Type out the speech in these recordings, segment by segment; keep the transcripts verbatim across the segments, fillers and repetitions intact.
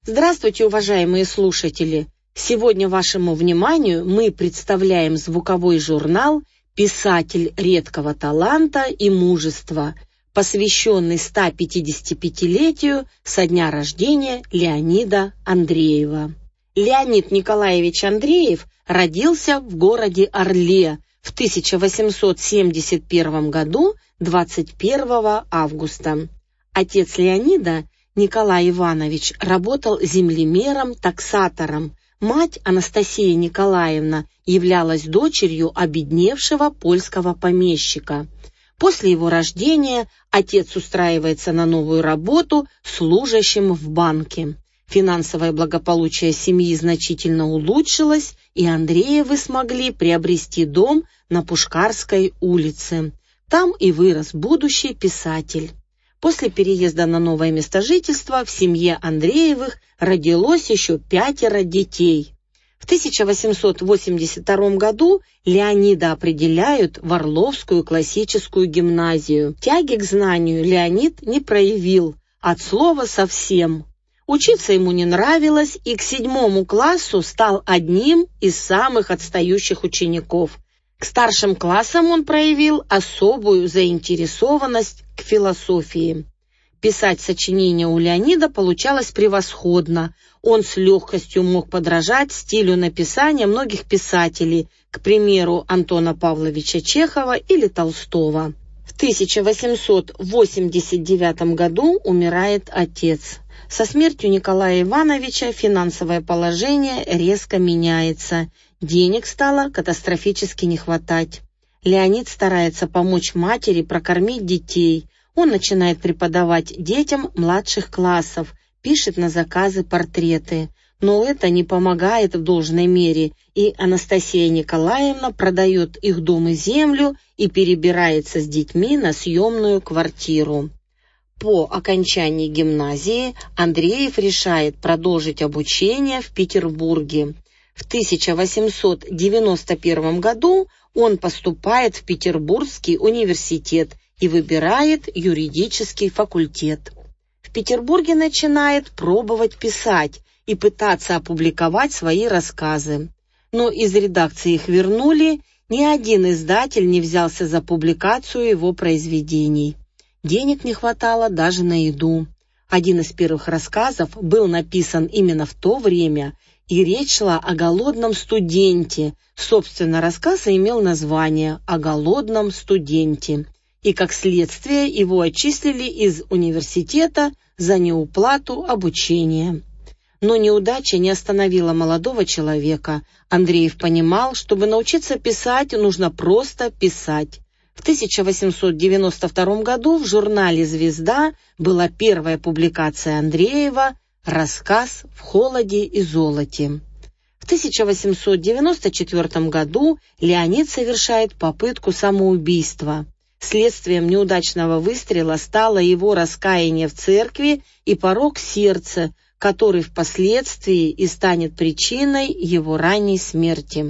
Здравствуйте, уважаемые слушатели! Сегодня вашему вниманию мы представляем звуковой журнал «Писатель редкого таланта и мужества», посвященный ста пятидесятипятилетию со дня рождения Леонида Андреева. Леонид Николаевич Андреев родился в городе Орле в тысяча восемьсот семьдесят первом году двадцать первого августа. Отец Леонида, Николай Иванович, работал землемером-таксатором. Мать, Анастасия Николаевна, являлась дочерью обедневшего польского помещика. После его рождения отец устраивается на новую работу служащим в банке. Финансовое благополучие семьи значительно улучшилось, и Андреевы смогли приобрести дом на Пушкарской улице. Там и вырос будущий писатель. После переезда на новое место жительства в семье Андреевых родилось еще пятеро детей. В тысяча восемьсот восемьдесят втором году Леонида определяют в Орловскую классическую гимназию. Тяги к знанию Леонид не проявил, от слова совсем. Учиться ему не нравилось, и к седьмому классу стал одним из самых отстающих учеников. К старшим классам он проявил особую заинтересованность к философии. Писать сочинения у Леонида получалось превосходно. Он с легкостью мог подражать стилю написания многих писателей, к примеру, Антона Павловича Чехова или Толстого. В тысяча восемьсот восемьдесят девятом году умирает отец. Со смертью Николая Ивановича финансовое положение резко меняется. Денег стало катастрофически не хватать. Леонид старается помочь матери прокормить детей. Он начинает преподавать детям младших классов, пишет на заказы портреты. Но это не помогает в должной мере, и Анастасия Николаевна продает их дом и землю и перебирается с детьми на съемную квартиру. По окончании гимназии Андреев решает продолжить обучение в Петербурге. В тысяча восемьсот девяносто первом году он поступает в Петербургский университет и выбирает юридический факультет. В Петербурге начинает пробовать писать и пытаться опубликовать свои рассказы. Но из редакции их вернули, ни один издатель не взялся за публикацию его произведений. Денег не хватало даже на еду. Один из первых рассказов был написан именно в то время, и речь шла о голодном студенте. Собственно, рассказ имел название «О голодном студенте». И, как следствие, его отчислили из университета за неуплату обучения. Но неудача не остановила молодого человека. Андреев понимал, чтобы научиться писать, нужно просто писать. В тысяча восемьсот девяносто втором году в журнале «Звезда» была первая публикация Андреева «Рассказ в холоде и золоте». В тысяча восемьсот девяносто четвертом году Леонид совершает попытку самоубийства. Следствием неудачного выстрела стало его раскаяние в церкви и порок сердца, который впоследствии и станет причиной его ранней смерти.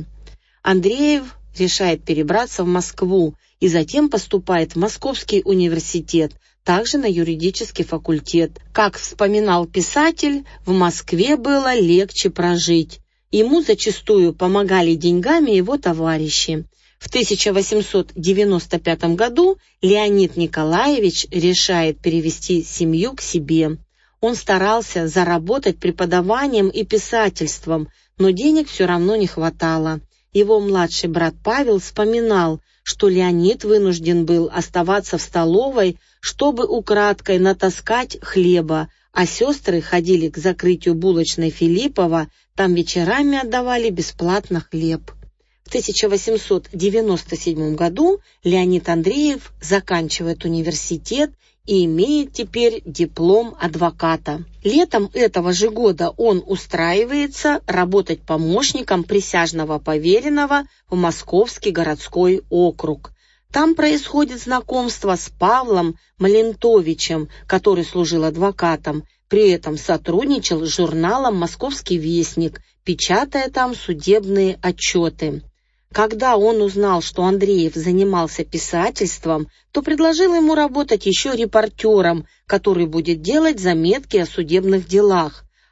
Андреев решает перебраться в Москву и затем поступает в Московский университет, также на юридический факультет. Как вспоминал писатель, в Москве было легче прожить. Ему зачастую помогали деньгами его товарищи. В тысяча восемьсот девяносто пятом году Леонид Николаевич решает перевести семью к себе. Он старался заработать преподаванием и писательством, но денег все равно не хватало. Его младший брат Павел вспоминал, что Леонид вынужден был оставаться в столовой, чтобы украдкой натаскать хлеба, а сестры ходили к закрытию булочной Филиппова, там вечерами отдавали бесплатно хлеб. В тысяча восемьсот девяносто седьмом году Леонид Андреев заканчивает университет и имеет теперь диплом адвоката. Летом этого же года он устраивается работать помощником присяжного поверенного в Московский городской округ. Там происходит знакомство с Павлом Малентовичем, который служил адвокатом, при этом сотрудничал с журналом «Московский вестник», печатая там судебные отчеты. Когда он узнал, что Андреев занимался писательством, то предложил ему работать еще репортером, который будет делать заметки о судебных делах.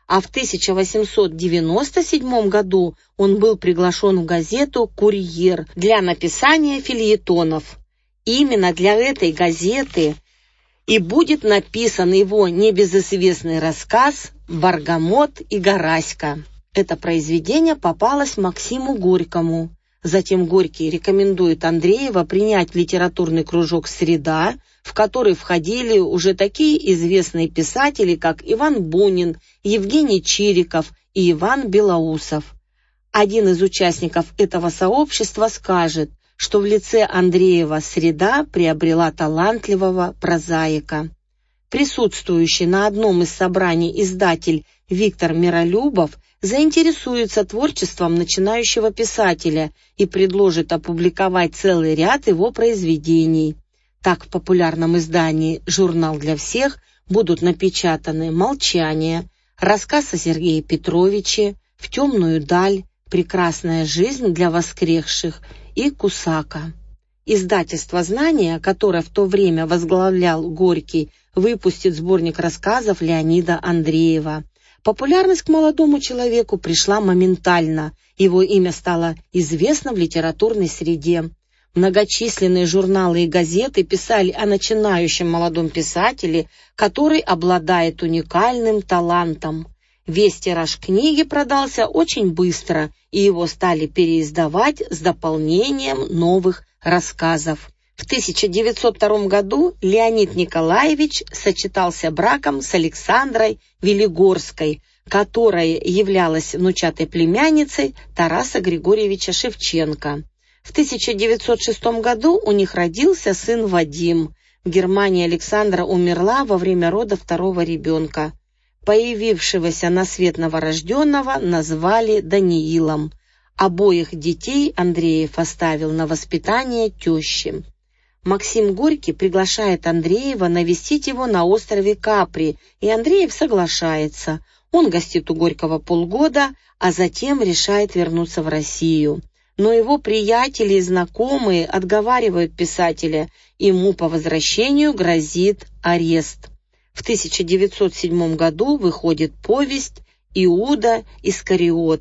а в тысяча восемьсот девяносто седьмом году он был приглашен в газету «Курьер» для написания фельетонов. Именно для этой газеты и будет написан его небезызвестный рассказ «Баргамот и Гараська». Это произведение попалось Максиму Горькому. Затем Горький рекомендует Андреева принять в литературный кружок «Среда», в который входили уже такие известные писатели, как Иван Бунин, Евгений Чириков и Иван Белоусов. Один из участников этого сообщества скажет, что в лице Андреева «Среда» приобрела талантливого прозаика. Присутствующий на одном из собраний издатель Виктор Миролюбов заинтересуется творчеством начинающего писателя и предложит опубликовать целый ряд его произведений. Так в популярном издании «Журнал для всех» будут напечатаны «Молчание», рассказ о Сергее Петровиче, «В темную даль», «Прекрасная жизнь для воскресших» и «Кусака». Издательство «Знания», которое в то время возглавлял Горький, выпустит сборник рассказов Леонида Андреева. Популярность к молодому человеку пришла моментально, его имя стало известно в литературной среде. Многочисленные журналы и газеты писали о начинающем молодом писателе, который обладает уникальным талантом. Весь тираж книги продался очень быстро, и его стали переиздавать с дополнением новых рассказов. В тысяча девятьсот втором году Леонид Николаевич сочетался браком с Александрой Велигорской, которая являлась внучатой племянницей Тараса Григорьевича Шевченко. В тысяча девятьсот шестом году у них родился сын Вадим. В Германии Александра умерла во время рода второго ребенка. Появившегося на свет новорожденного назвали Даниилом. Обоих детей Андреев оставил на воспитание тещи. Максим Горький приглашает Андреева навестить его на острове Капри, и Андреев соглашается. Он гостит у Горького полгода, а затем решает вернуться в Россию. Но его приятели и знакомые отговаривают писателя, ему по возвращению грозит арест. В тысяча девятьсот седьмом году выходит повесть «Иуда Искариот».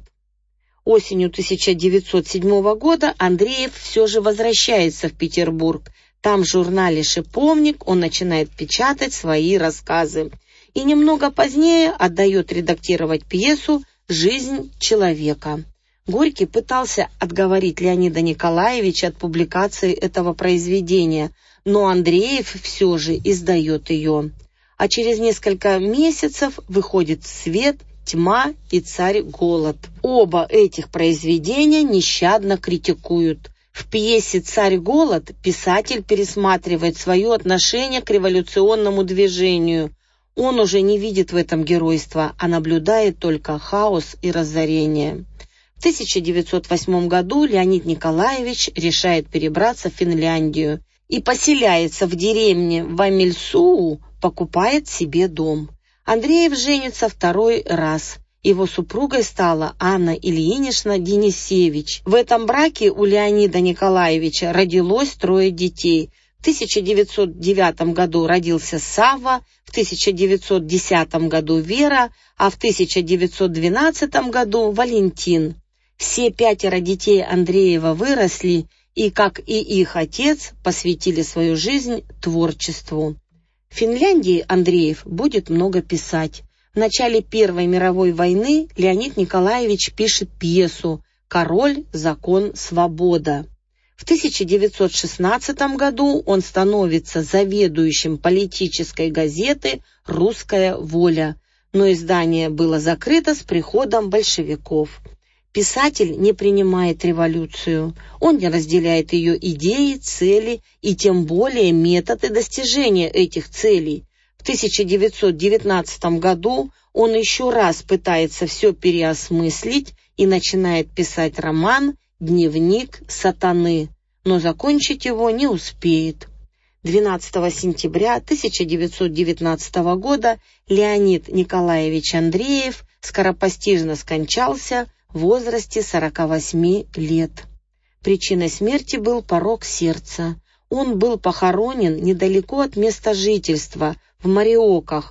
Осенью тысяча девятьсот седьмого года Андреев все же возвращается в Петербург. Там в журнале «Шиповник» он начинает печатать свои рассказы. И немного позднее отдает редактировать пьесу «Жизнь человека». Горький пытался отговорить Леонида Николаевича от публикации этого произведения, но Андреев все же издает ее. А через несколько месяцев выходит в свет «Тьма» и «Царь Голод». Оба этих произведения нещадно критикуют. В пьесе «Царь Голод» писатель пересматривает свое отношение к революционному движению. Он уже не видит в этом геройства, а наблюдает только хаос и разорение. В тысяча девятьсот восьмом году Леонид Николаевич решает перебраться в Финляндию и поселяется в деревне Вамельсуу, покупает себе дом. Андреев женится второй раз. Его супругой стала Анна Ильинична Денисевич. В этом браке у Леонида Николаевича родилось трое детей. В тысяча девятьсот девятом году родился Савва, в тысяча девятьсот десятом году Вера, а в тысяча девятьсот двенадцатом году Валентин. Все пятеро детей Андреева выросли и, как и их отец, посвятили свою жизнь творчеству. В Финляндии Андреев будет много писать. В начале Первой мировой войны Леонид Николаевич пишет пьесу «Король, закон, свобода». В тысяча девятьсот шестнадцатом году он становится заведующим политической газеты «Русская воля», но издание было закрыто с приходом большевиков. Писатель не принимает революцию, он не разделяет ее идеи, цели и тем более методы достижения этих целей. В тысяча девятьсот девятнадцатом году он еще раз пытается все переосмыслить и начинает писать роман «Дневник сатаны», но закончить его не успеет. двенадцатого сентября тысяча девятьсот девятнадцатого года Леонид Николаевич Андреев скоропостижно скончался в возрасте сорока восьми лет. Причиной смерти был порок сердца. Он был похоронен недалеко от места жительства, в Мариоках. В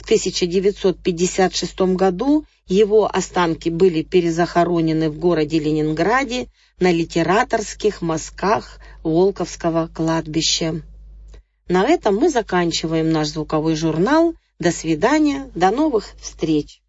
тысяча девятьсот пятьдесят шестом году его останки были перезахоронены в городе Ленинграде на литераторских мазках Волковского кладбища. На этом мы заканчиваем наш звуковой журнал. До свидания, до новых встреч!